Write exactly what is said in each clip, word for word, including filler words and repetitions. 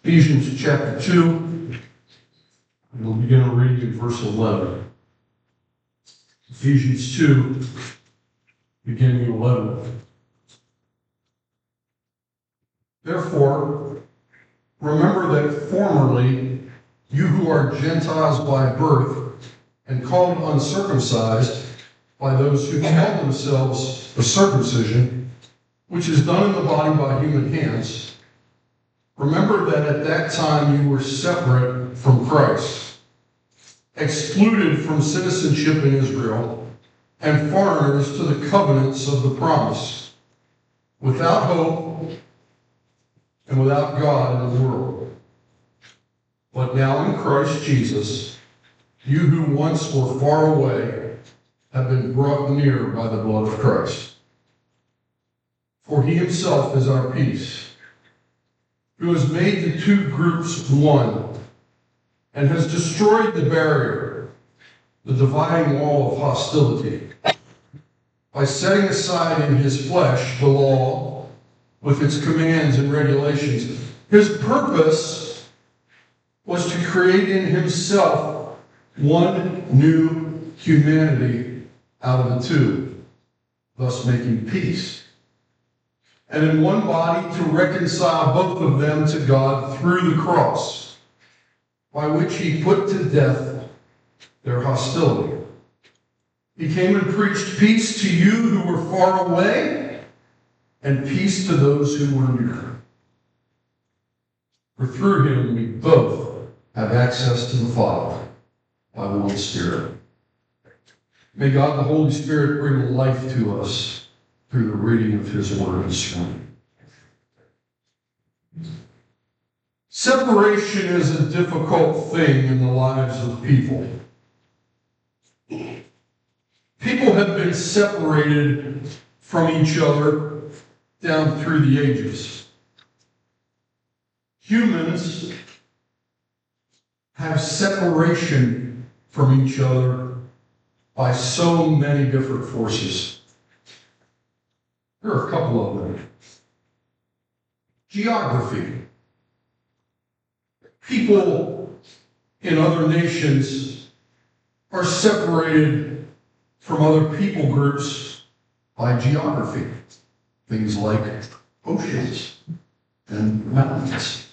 Ephesians chapter two, and we'll begin our reading in verse eleven. Ephesians two, beginning at eleven. Therefore, remember that formerly you who are Gentiles by birth and called uncircumcised by those who call themselves the circumcision, which is done in the body by human hands, remember that at that time you were separate from Christ, excluded from citizenship in Israel, and foreigners to the covenants of the promise, without hope and without God in the world. But now in Christ Jesus, you who once were far away have been brought near by the blood of Christ. For he himself is our peace, who has made the two groups one, and has destroyed the barrier, the dividing wall of hostility, by setting aside in his flesh the law with its commands and regulations. His purpose was to create in himself one new humanity out of the two, thus making peace. And in one body to reconcile both of them to God through the cross, by which he put to death their hostility. He came and preached peace to you who were far away, and peace to those who were near. For through him we both have access to the Father by one Spirit. May God the Holy Spirit bring life to us through the reading of his word this morning. Separation is a difficult thing in the lives of people. People have been separated from each other down through the ages. Humans have separation from each other by so many different forces. There are a couple of them. Geography. People in other nations are separated from other people groups by geography. Things like oceans and mountains.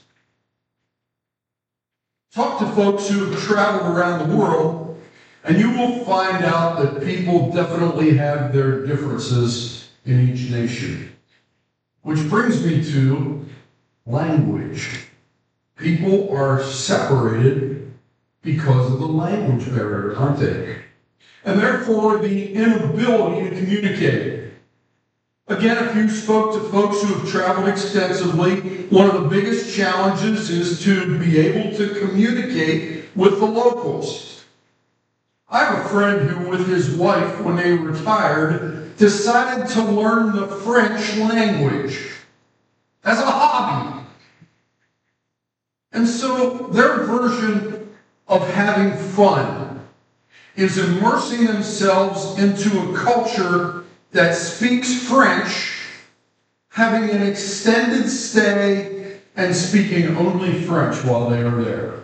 Talk to folks who have traveled around the world, and you will find out that people definitely have their differences in each nation. Which brings me to language. People are separated because of the language barrier, aren't they? And therefore the inability to communicate. Again, if you spoke to folks who have traveled extensively, one of the biggest challenges is to be able to communicate with the locals. I have a friend who, with his wife, when they retired, decided to learn the French language as a hobby. And so their version of having fun is immersing themselves into a culture that speaks French, having an extended stay, and speaking only French while they are there.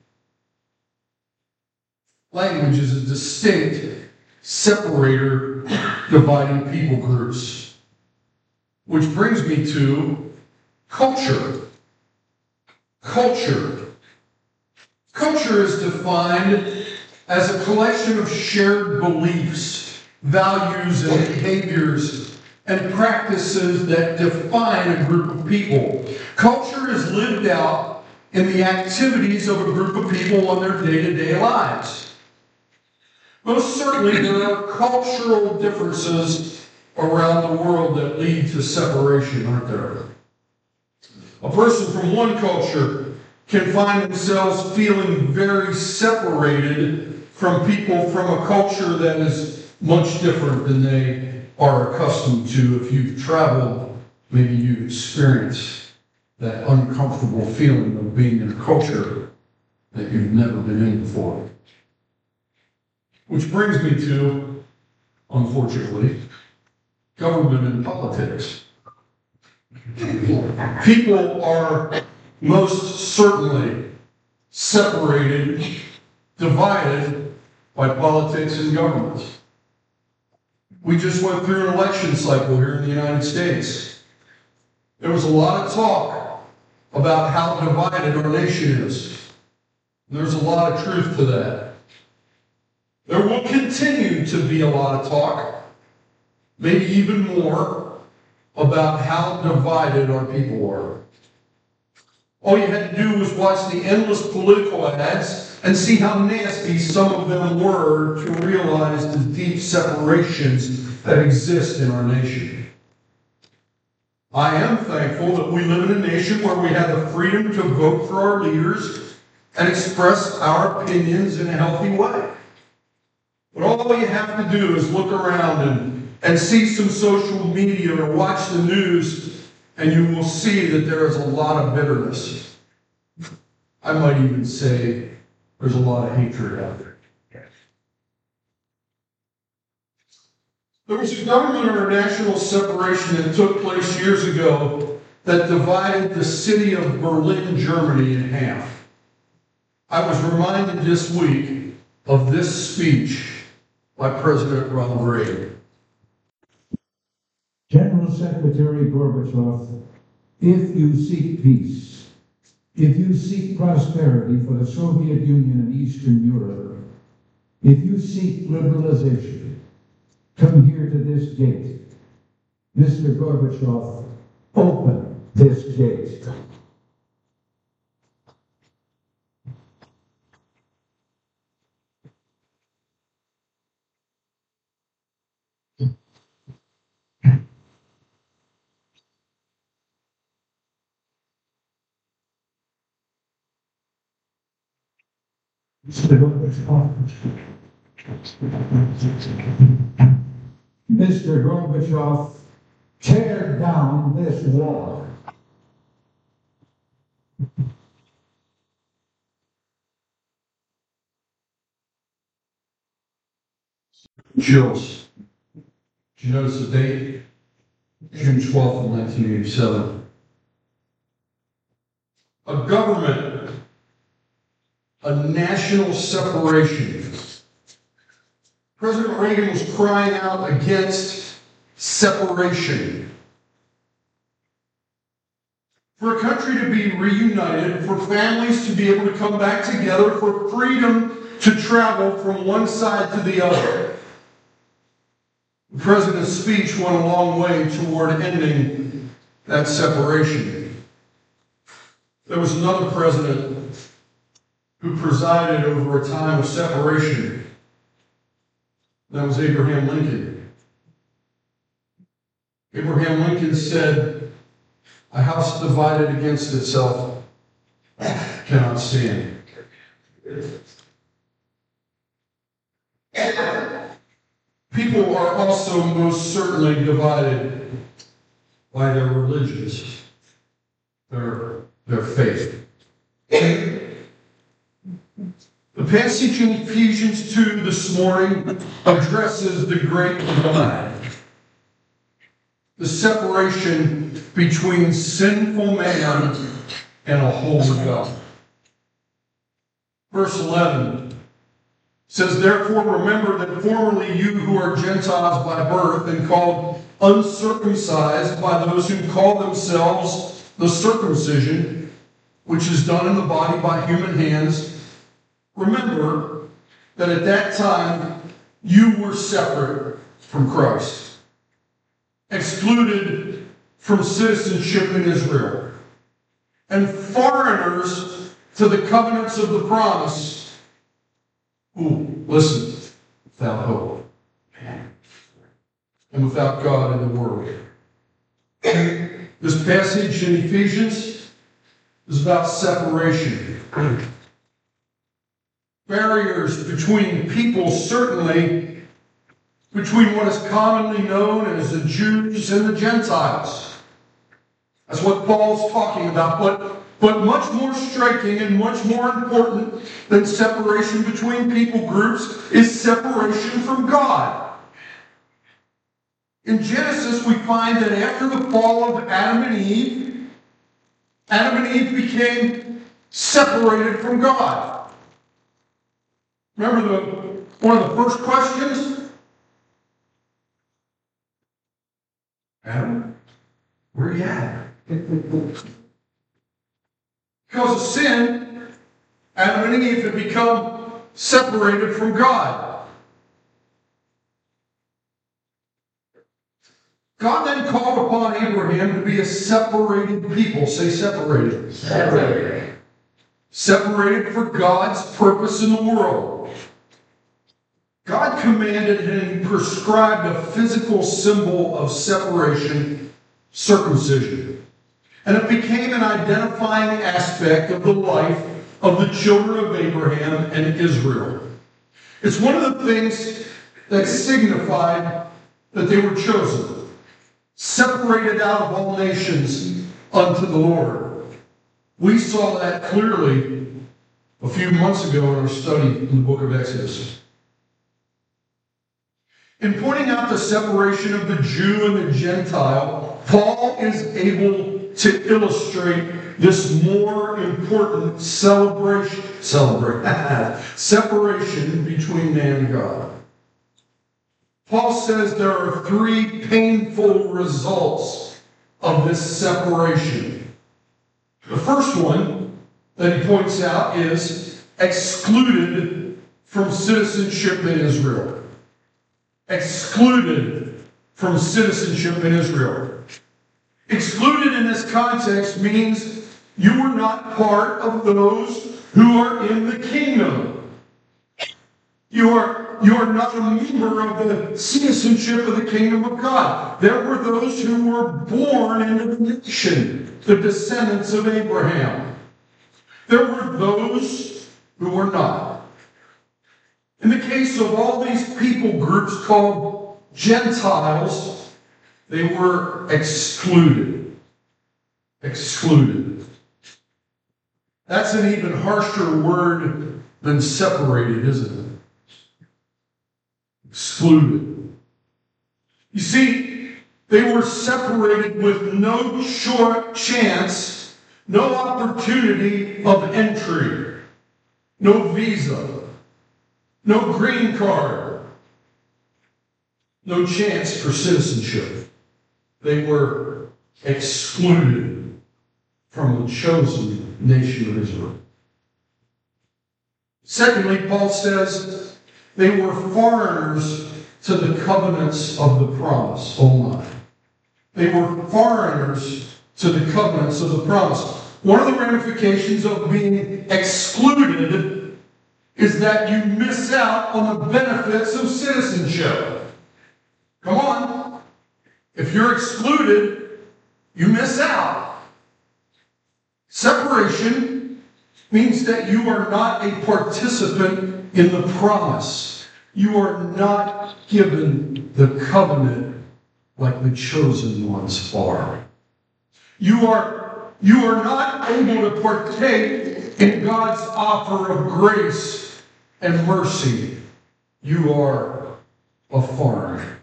Language is a distinct separator dividing people groups. Which brings me to culture. Culture. Culture is defined as a collection of shared beliefs, values and behaviors and practices that define a group of people. Culture is lived out in the activities of a group of people in their day-to-day lives. Most certainly there are cultural differences around the world that lead to separation, aren't there? A person from one culture can find themselves feeling very separated from people from a culture that is much different than they are accustomed to. If you've traveled, maybe you've experienced that uncomfortable feeling of being in a culture that you've never been in before. Which brings me to, unfortunately, government and politics. People are most certainly separated, divided by politics and government. We just went through an election cycle here in the United States. There was a lot of talk about how divided our nation is. There's a lot of truth to that. There will continue to be a lot of talk, maybe even more, about how divided our people are. All you had to do was watch the endless political ads and see how nasty some of them were to realize the deep separations that exist in our nation. I am thankful that we live in a nation where we have the freedom to vote for our leaders and express our opinions in a healthy way. But all you have to do is look around and, and see some social media or watch the news, and you will see that there is a lot of bitterness. I might even say there's a lot of hatred out there. There was a government or a national separation that took place years ago that divided the city of Berlin, Germany, in half. I was reminded this week of this speech by President Ronald Reagan. General Secretary Gorbachev, if you seek peace, if you seek prosperity for the Soviet Union and Eastern Europe, if you seek liberalization, come here to this gate. Mister Gorbachev, open this gate. Mister Gorbachev, Mister Gorbachev, tear down this wall. Chills. Did you notice the date? June twelfth, nineteen eighty-seven. A government, a national separation. President Reagan was crying out against separation. For a country to be reunited, for families to be able to come back together, for freedom to travel from one side to the other. The president's speech went a long way toward ending that separation. There was another president who presided over a time of separation. That was Abraham Lincoln. Abraham Lincoln said, "A house divided against itself cannot stand." People are also most certainly divided by their religions, their, their faith. The passage in Ephesians two this morning addresses the great divide, the separation between sinful man and a holy God. Verse eleven says, "Therefore remember that formerly you who are Gentiles by birth and called uncircumcised by those who call themselves the circumcision, which is done in the body by human hands, remember that at that time you were separate from Christ, excluded from citizenship in Israel, and foreigners to the covenants of the promise, who, listen, without hope and without God in the world." This passage in Ephesians is about separation. Barriers between people, certainly between what is commonly known as the Jews and the Gentiles. That's what Paul's talking about. But, but much more striking and much more important than separation between people groups is separation from God. In Genesis, we find that after the fall of Adam and Eve, Adam and Eve became separated from God. Remember the one of the first questions? Adam, where are you at? Because of sin, Adam and Eve had become separated from God. God then called upon Abraham to be a separated people. Say separated. Separated. Separated for God's purpose in the world. God commanded and prescribed a physical symbol of separation, circumcision. And it became an identifying aspect of the life of the children of Abraham and Israel. It's one of the things that signified that they were chosen, separated out of all nations unto the Lord. We saw that clearly a few months ago in our study in the book of Exodus. In pointing out the separation of the Jew and the Gentile, Paul is able to illustrate this more important celebration, celebrate, separation between man and God. Paul says there are three painful results of this separation. The first one that he points out is excluded from citizenship in Israel. Excluded from citizenship in Israel. Excluded in this context means you are not part of those who are in the kingdom. You are, you are not a member of the citizenship of the kingdom of God. There were those who were born into the nation, the descendants of Abraham. There were those who were not. In the case of all these people groups called Gentiles, they were excluded. Excluded. That's an even harsher word than separated, isn't it? Excluded. You see, they were separated with no short chance, no opportunity of entry, no visa, no green card, no chance for citizenship. They were excluded from the chosen nation of Israel. Secondly, Paul says they were foreigners to the covenants of the promise. Hold on. They were foreigners to the covenants of the promise. One of the ramifications of being excluded is that you miss out on the benefits of citizenship. Come on. If you're excluded, you miss out. Separation means that you are not a participant in the promise. You are not given the covenant like the chosen ones are. You are, you are not able to partake in God's offer of grace and mercy. You are a foreigner.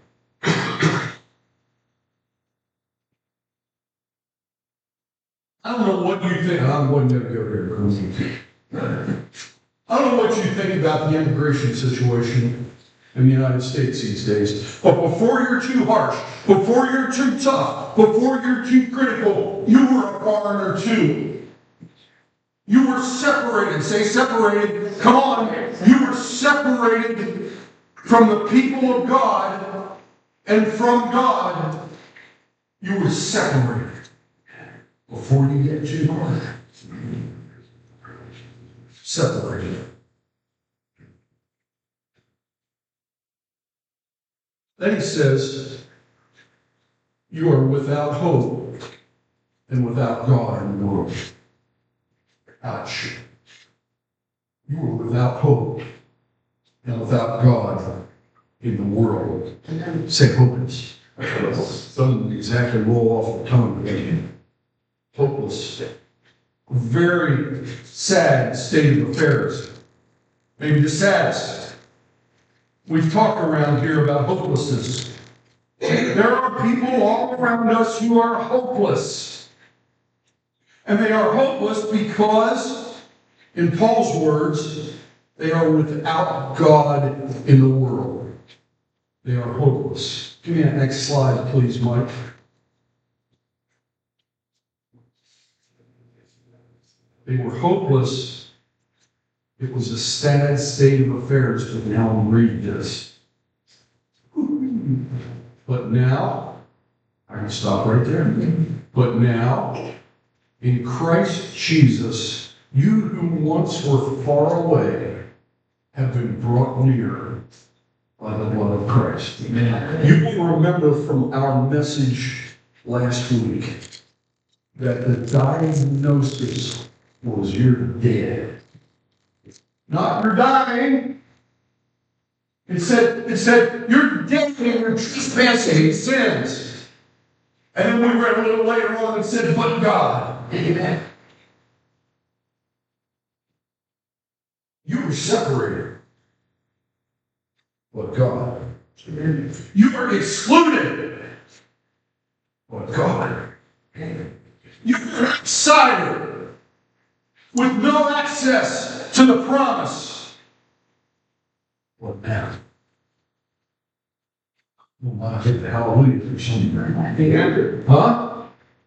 I don't know what you think. I'm going to go here. I don't know what you think about the immigration situation in the United States these days. But before you're too harsh, before you're too tough, before you're too critical, you were a foreigner too. You were separated. Say separated. Come on. You were separated from the people of God and from God. You were separated before you get too hard. Separated. Then he says, you are without hope and without God in the world. Ouch. You are without hope and without God in the world. Say hopeless. Doesn't exactly roll off the tongue again. Hopeless. Very sad state of affairs. Maybe the saddest. We've talked around here about hopelessness. There are people all around us who are hopeless. And they are hopeless because, in Paul's words, they are without God in the world. They are hopeless. Give me that next slide, please, Mike. They were hopeless. It was a sad state of affairs, but now read this. But now, I can stop right there. But now, in Christ Jesus, you who once were far away have been brought near by the blood of Christ. Amen. You will remember from our message last week that the diagnosis was you're dead. Not you're dying. It said, it said you're dead in your trespassing and sins. And then we read a little later on and said, but God. Amen. You were separated. But God. Amen. You were excluded. But God. Amen. You were outsider with no access to the promise. What now? Oh, I hit the hallelujah for something. Huh?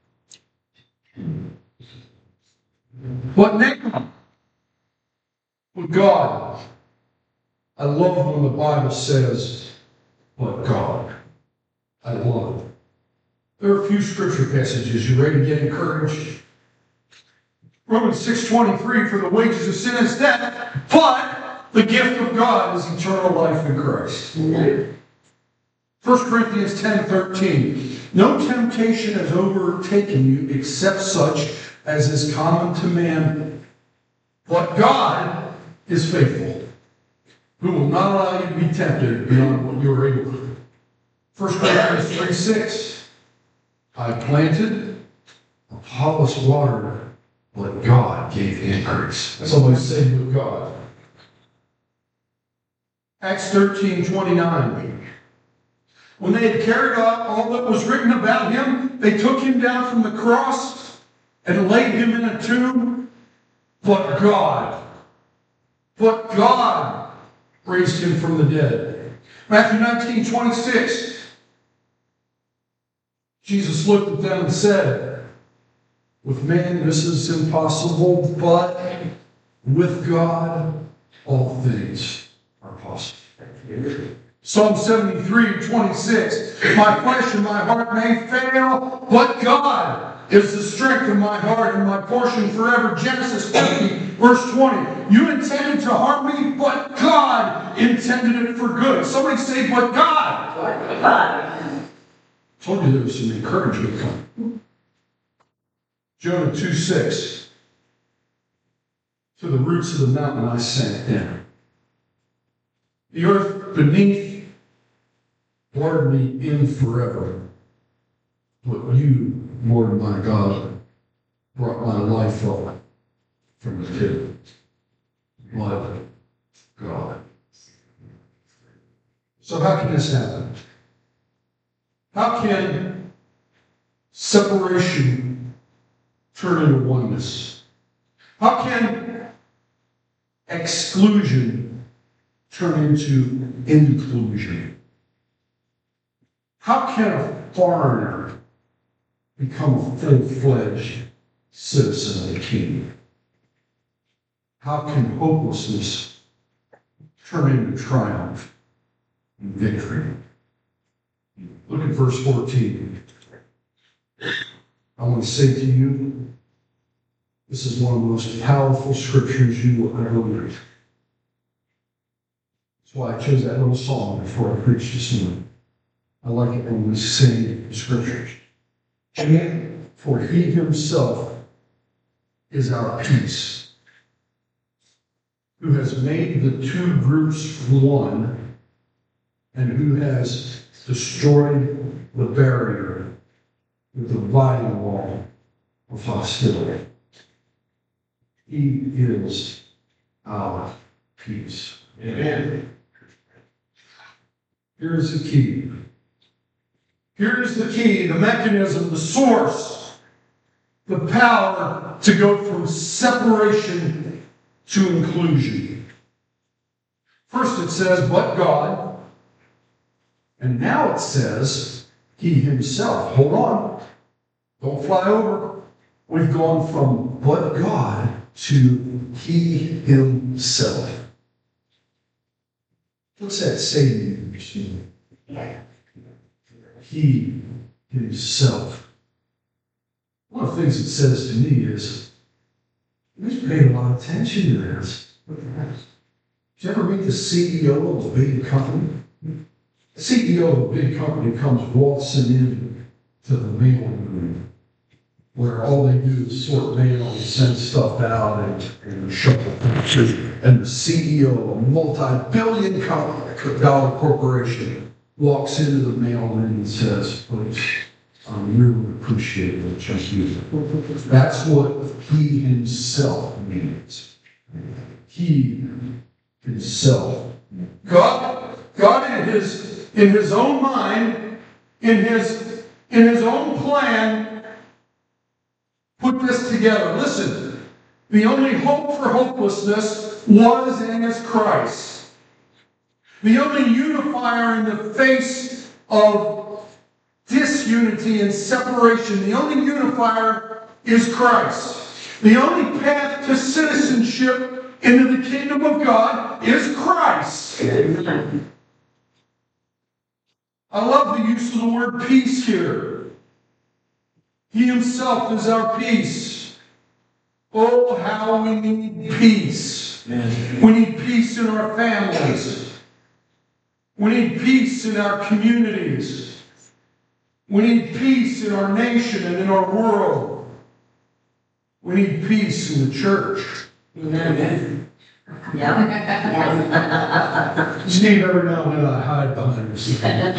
What now? With God. I love when the Bible says, but God. I love it. There are a few scripture passages. You ready to get encouraged? Romans six twenty-three, for the wages of sin is death, but the gift of God is eternal life in Christ. First Corinthians ten thirteen, no temptation has overtaken you except such as is common to man, but God is faithful, who will not allow you to be tempted beyond what you are able to. First Corinthians three six, I planted, Apollos watered, but God gave the increase. Somebody say with God. Acts thirteen twenty-nine. When they had carried out all that was written about him, they took him down from the cross and laid him in a tomb. But God, but God raised him from the dead. Matthew nineteen twenty-six. Jesus looked at them and said, with man this is impossible, but with God all things are possible. Psalm seventy-three twenty-six. My flesh and my heart may fail, but God is the strength of my heart and my portion forever. Genesis fifty, verse twenty. You intended to harm me, but God intended it for good. Somebody say, but God. But God. I told you there was some encouragement coming. Jonah two six. To the roots of the mountain I sank down. The earth beneath barred me in forever. But you, Lord my God, brought my life up from the pit. But God. So how can this happen? How can separation turn into oneness? How can exclusion turn into inclusion? How can a foreigner become a full-fledged citizen of the kingdom? How can hopelessness turn into triumph and victory? Look at verse fourteen. I want to say to you, this is one of the most powerful scriptures you will ever read. That's why I chose that little song before I preached this morning. I like it when we sing the scriptures. And for he himself is our peace, who has made the two groups one, and who has destroyed the barrier, the dividing wall of hostility. He is our peace. Amen. Here's the key. Here's the key, the mechanism, the source the power to go from separation to inclusion. First it says, but God. And now it says, he himself. Hold on. Don't fly over. We've gone from but God to he himself. What's that say to you? He himself. One of the things it says to me is, who's paying a lot of attention to this? Did you ever meet the C E O of a big company? The C E O of a big company comes waltzing in to the mailing room, where all they do is sort mail and send stuff out and, and shuffle things. And the C E O of a multi-billion dollar corporation walks into the mailman and says, "Folks, I really appreciate what you do." That's what he himself means. He himself. God, God in his in his own mind, in his in his own plan, put this together. Listen, the only hope for hopelessness was and is Christ. The only unifier in the face of disunity and separation, the only unifier is Christ. The only path to citizenship into the kingdom of God is Christ. Amen. I love the use of the word peace here. He himself is our peace. Oh, how we need peace. Amen. We need peace in our families. We need peace in our communities. We need peace in our nation and in our world. We need peace in the church. Amen. Yeah. Steve, every now and then I hide behind this.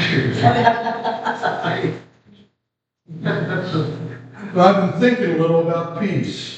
But I've been thinking a little about peace.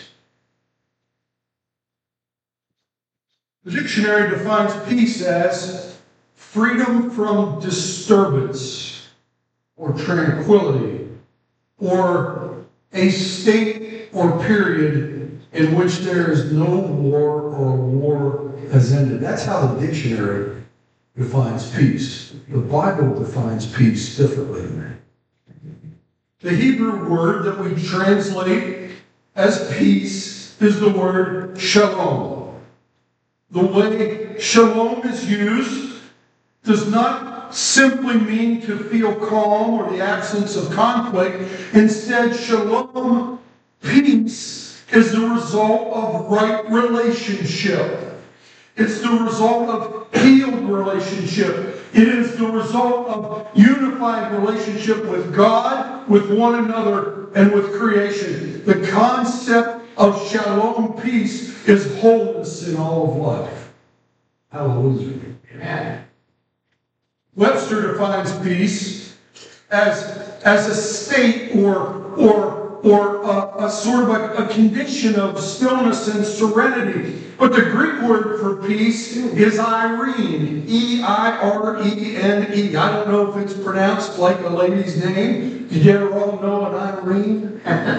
The dictionary defines peace as freedom from disturbance or tranquility, or a state or period in which there is no war or war has ended. That's how the dictionary defines peace. The Bible defines peace differently. The Hebrew word that we translate as peace is the word shalom. The way shalom is used does not simply mean to feel calm or the absence of conflict. Instead, shalom, peace, is the result of right relationship. It's the result of healed relationship. It is the result of unified relationship with God, with one another, and with creation. The concept of shalom, peace, is wholeness in all of life. Hallelujah. Amen. Webster defines peace as, as a state or, or, or a, a sort of a, a condition of stillness and serenity. But the Greek word for peace is Irene, E I R E N E. I don't know if it's pronounced like a lady's name. Did you ever all know an Irene?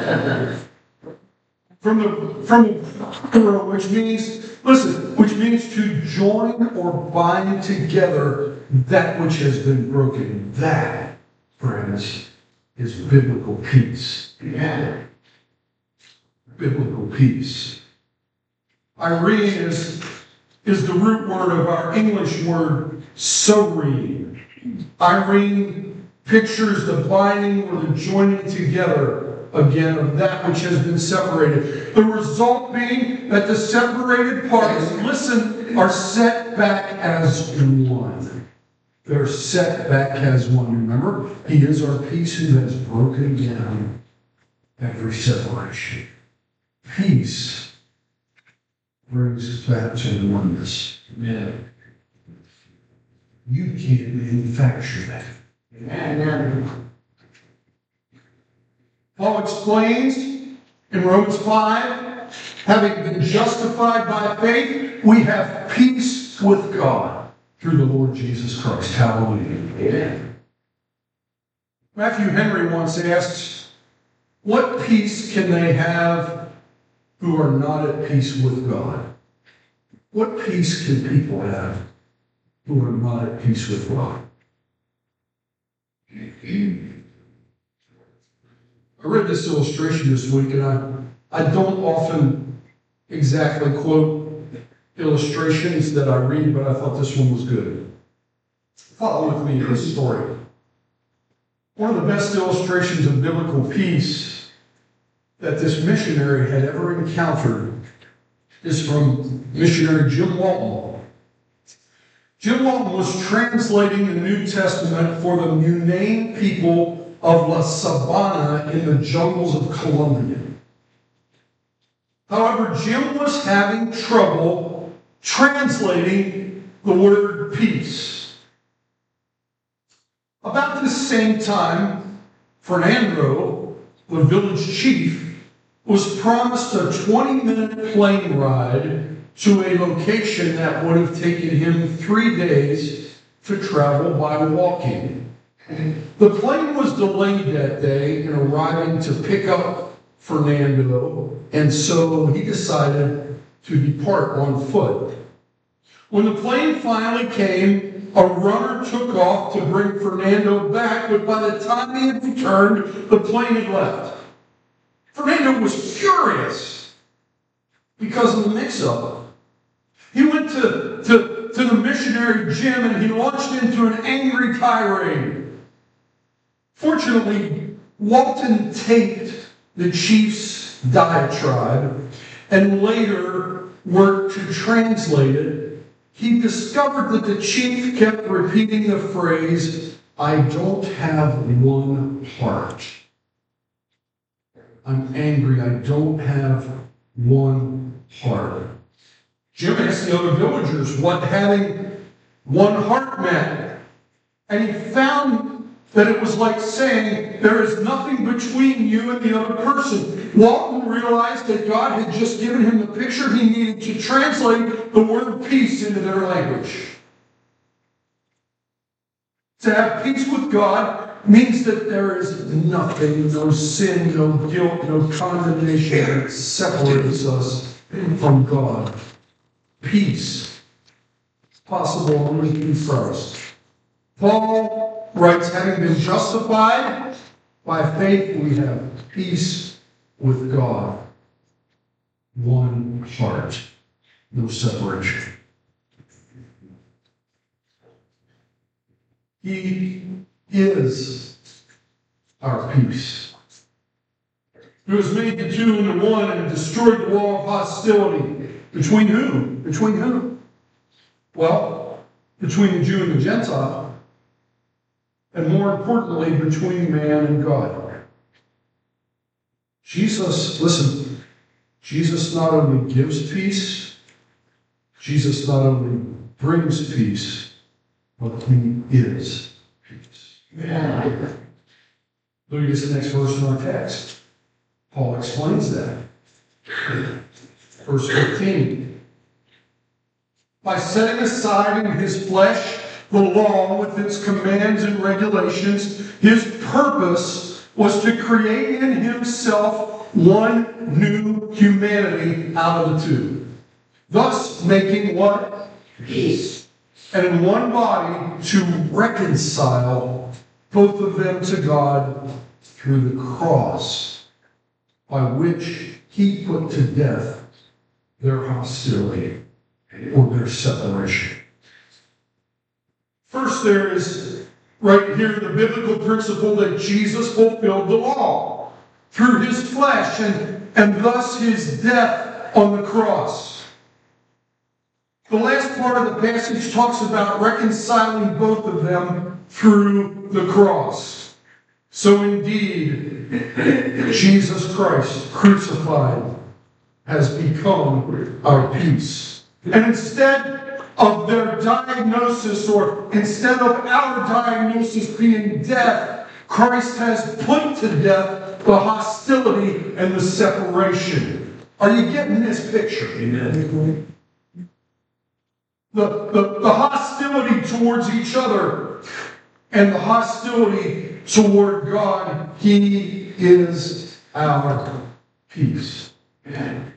From the from the which means, listen, which means to join or bind together that which has been broken. That, friends, is biblical peace. Yeah. Biblical peace. Irene is, is the root word of our English word serene. Irene pictures the binding or the joining together again of that which has been separated. The result being that the separated parts, listen, are set back as one. They're set back as one. Remember, he is our peace who has broken down every separation. Peace brings us back to oneness. Amen. You can't manufacture that. Amen. Paul explains in Romans five, having been justified by faith, we have peace with God through the Lord Jesus Christ. Hallelujah. Amen. Matthew Henry once asked, What peace can they have who are not at peace with God? What peace can people have who are not at peace with God? I read this illustration this week, and I, I don't often exactly quote illustrations that I read, but I thought this one was good. Follow with me in this story. One of the best illustrations of biblical peace that this missionary had ever encountered is from missionary Jim Walton. Jim Walton was translating the New Testament for the Mundane people of La Sabana in the jungles of Colombia. However, Jim was having trouble translating the word peace. About this same time, Fernando, the village chief, was promised a twenty-minute plane ride to a location that would have taken him three days to travel by walking. The plane was delayed that day in arriving to pick up Fernando, and so he decided to depart on foot. When the plane finally came, a runner took off to bring Fernando back, but by the time he had returned, the plane had left. Fernando was furious because of the mix-up. He went to, to, to the missionary Jim and he launched into an angry tirade. Fortunately, Walton taped the chief's diatribe and later worked to translate it. He discovered that the chief kept repeating the phrase, "I don't have one heart. I'm angry, I don't have one heart." Jim asked the other villagers what having one heart meant. And he found that it was like saying, there is nothing between you and the other person. Walton realized that God had just given him the picture he needed to translate the word peace into their language. To have peace with God means that there is nothing, no sin, no guilt, no condemnation that separates us from God. Peace, possible only through Christ. Paul writes, having been justified by faith, we have peace with God. One heart, no separation. He is our peace, who has made the two into one and destroyed the wall of hostility. Between who? Between who? Well, between the Jew and the Gentile. And more importantly, between man and God. Jesus, listen, Jesus not only gives peace, Jesus not only brings peace, but he is peace. Yeah. Look at the next verse in our text. Paul explains that. Verse fifteen. By setting aside in his flesh the law with its commands and regulations, his purpose was to create in himself one new humanity out of the two. Thus making what? Peace. And in one body to reconcile both of them to God through the cross, by which he put to death their hostility or their separation. First, there is right here the biblical principle that Jesus fulfilled the law through his flesh and, and thus his death on the cross. The last part of the passage talks about reconciling both of them through the cross. So indeed, Jesus Christ crucified has become our peace. And instead of their diagnosis, or instead of our diagnosis being death, Christ has put to death the hostility and the separation. Are you getting this picture? Amen. The, the, the hostility towards each other and the hostility toward God, he is our peace. And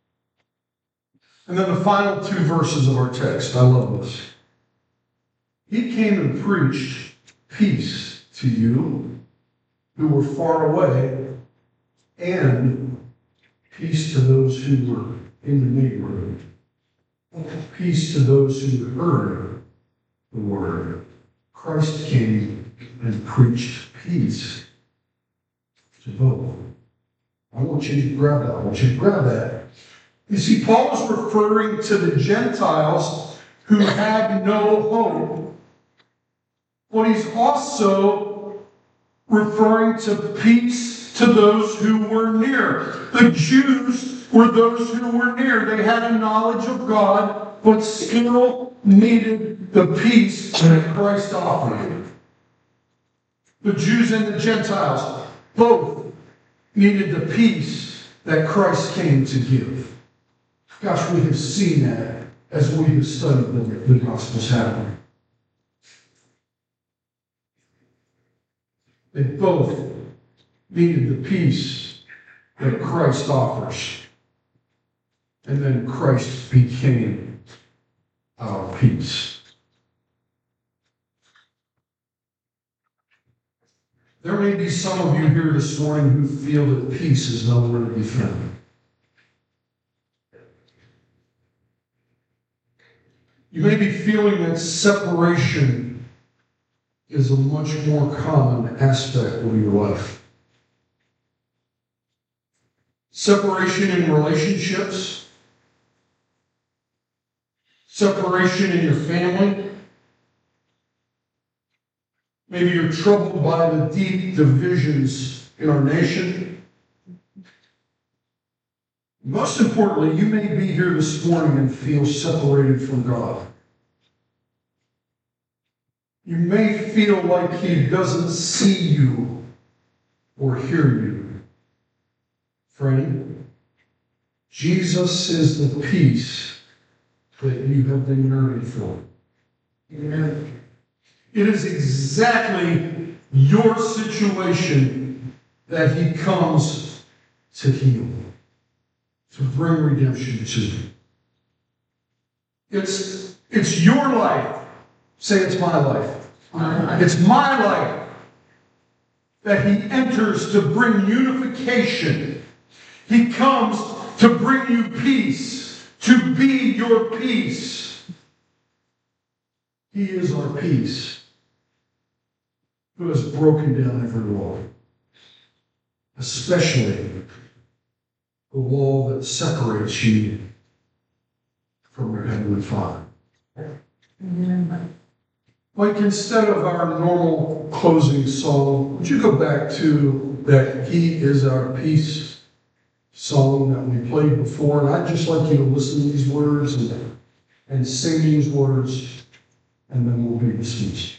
then the final two verses of our text, I love this. He came and preached peace to you who were far away, and peace to those who were in the neighborhood. Peace to those who heard the word. Christ came and preached peace to both. I want you to grab that. I want you to grab that. You see, Paul is referring to the Gentiles who had no hope, but he's also referring to peace to those who were near. The Jews were those who were near. They had a knowledge of God, but still needed the peace that Christ offered. The Jews and the Gentiles both needed the peace that Christ came to give. Gosh, we have seen that as we have studied the, the Gospels happening. They both needed the peace that Christ offers. And then Christ became our peace. There may be some of you here this morning who feel that peace is nowhere to be found. You may be feeling that separation is a much more common aspect of your life. Separation in relationships, separation in your family. Maybe you're troubled by the deep divisions in our nation. Most importantly, you may be here this morning and feel separated from God. You may feel like He doesn't see you or hear you. Friend, Jesus is the peace that you have been yearning for. Amen. It is exactly your situation that He comes to heal, to bring redemption to. It's, it's your life. Say, it's my life. It's my life that He enters to bring unification. He comes to bring you peace, to be your peace. He is our peace, who has broken down every wall, especially the wall that separates you from your Heavenly Father. Amen. Like, instead of our normal closing song, would you go back to that He is our peace song that we played before? And I'd just like you to listen to these words and, and sing these words, and then we'll be dismissed.